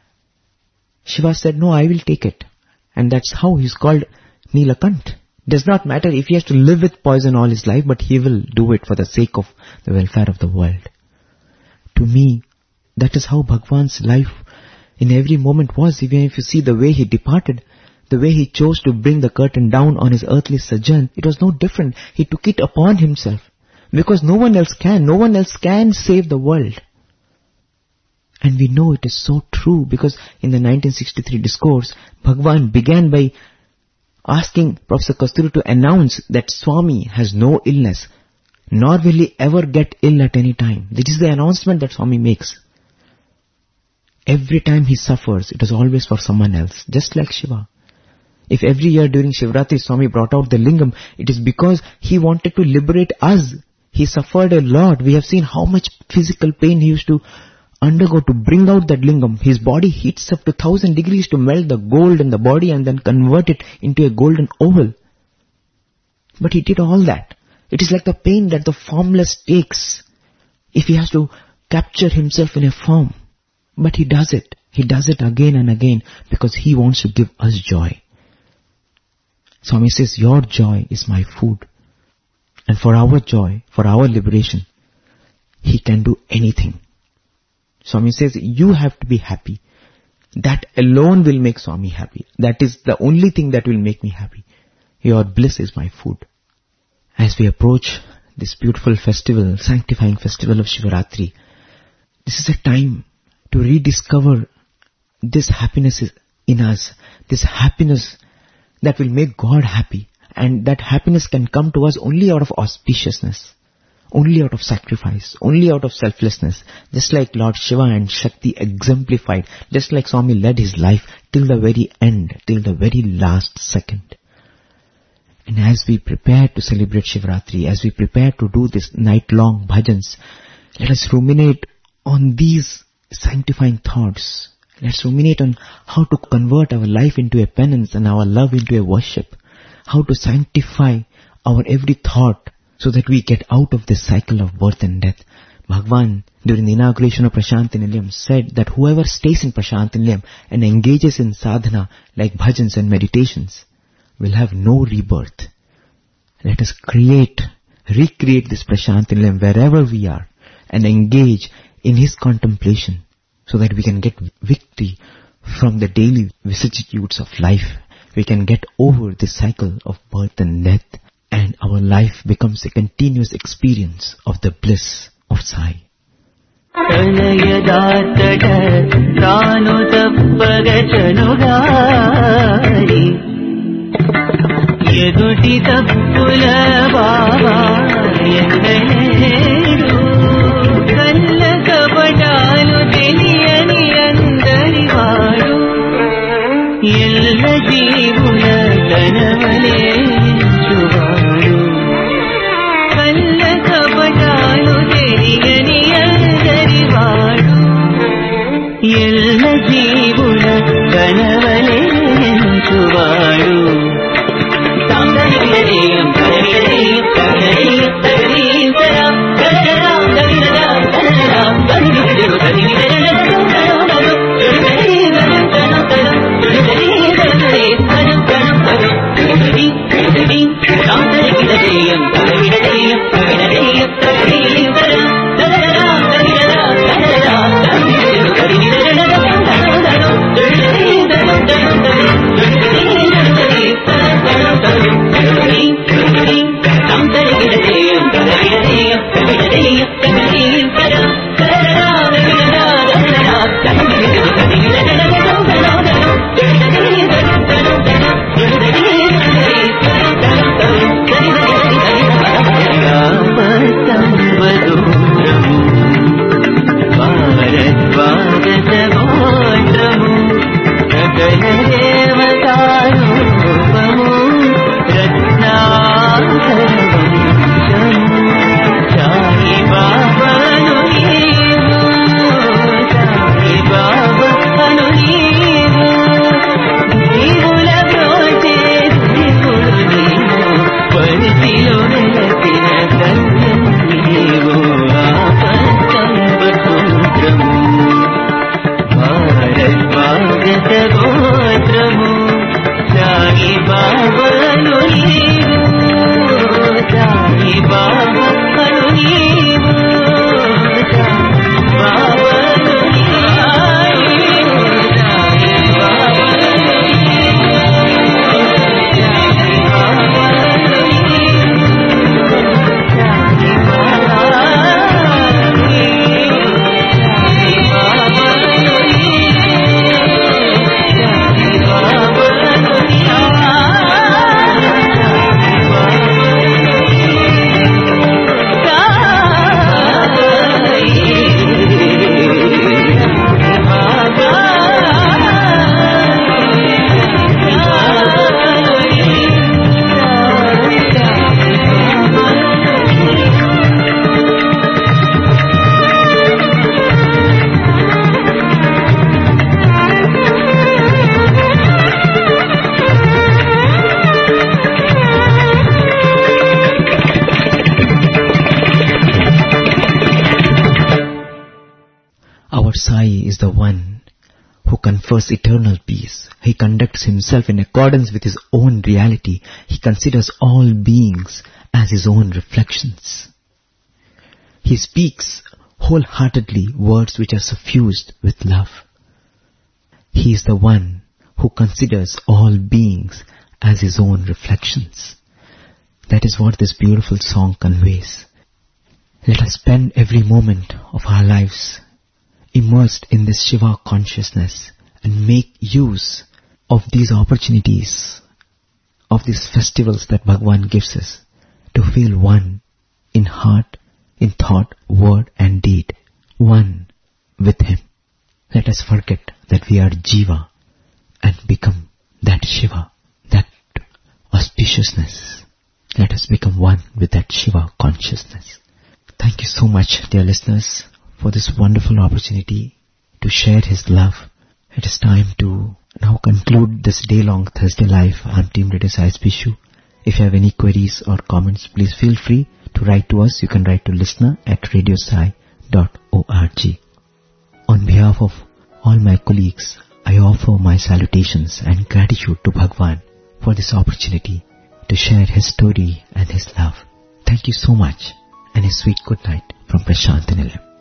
Shiva said, no, I will take it. And that's how he's called Nilakant. Does not matter if he has to live with poison all his life, but he will do it for the sake of the welfare of the world. To me, that is how Bhagwan's life in every moment was. Even if you see the way he departed, the way he chose to bring the curtain down on his earthly sojourn, it was no different. He took it upon himself. Because no one else can. No one else can save the world. And we know it is so true because in the nineteen sixty-three discourse, Bhagwan began by asking Professor Kasturi to announce that Swami has no illness, nor will he ever get ill at any time. This is the announcement that Swami makes. Every time he suffers, it is always for someone else, just like Shiva. If every year during Shivratri Swami brought out the lingam, it is because he wanted to liberate us. He suffered a lot. We have seen how much physical pain he used to undergo to bring out that lingam. His body heats up to one thousand degrees to melt the gold in the body and then convert it into a golden oval. But he did all that. It is like the pain that the formless takes if he has to capture himself in a form. But he does it. He does it again and again because he wants to give us joy. Swami says, your joy is my food. And for our joy, for our liberation, he can do anything. Swami says, you have to be happy. That alone will make Swami happy. That is the only thing that will make me happy. Your bliss is my food. As we approach this beautiful festival, sanctifying festival of Shivratri, this is a time to rediscover this happiness in us, this happiness that will make God happy. And that happiness can come to us only out of auspiciousness, only out of sacrifice, only out of selflessness. Just like Lord Shiva and Shakti exemplified, just like Swami led his life till the very end, till the very last second. And as we prepare to celebrate Shivratri, as we prepare to do this night-long bhajans, let us ruminate on these sanctifying thoughts. Let's ruminate on how to convert our life into a penance and our love into a worship. How to sanctify our every thought so that we get out of this cycle of birth and death. Bhagwan, during the inauguration of Prashanti Nilayam, said that whoever stays in Prashanti Nilayam and engages in sadhana like bhajans and meditations will have no rebirth. Let us create, recreate this Prashanti Nilayam wherever we are and engage in his contemplation so that we can get victory from the daily vicissitudes of life. We can get over this cycle of birth and death, and our life becomes a continuous experience of the bliss of Sai. Thank you. Our Sai is the one who confers eternal peace. He conducts himself in accordance with his own reality. He considers all beings as his own reflections. He speaks wholeheartedly words which are suffused with love. He is the one who considers all beings as his own reflections. That is what this beautiful song conveys. Let us spend every moment of our lives immersed in this Shiva consciousness and make use of these opportunities, of these festivals that Bhagwan gives us, to feel one in heart, in thought, word and deed, one with Him. Let us forget that we are Jiva and become that Shiva, that auspiciousness. Let us become one with that Shiva consciousness. Thank you so much, dear listeners, for this wonderful opportunity to share His love. It is time to now conclude this day-long Thursday Live. I'm Team Radio Sai Spishu. If you have any queries or comments, please feel free to write to us. You can write to listener at radiosai dot org. On behalf of all my colleagues, I offer my salutations and gratitude to Bhagwan for this opportunity to share His story and His love. Thank you so much, and a sweet good night from Prashant Nilayam.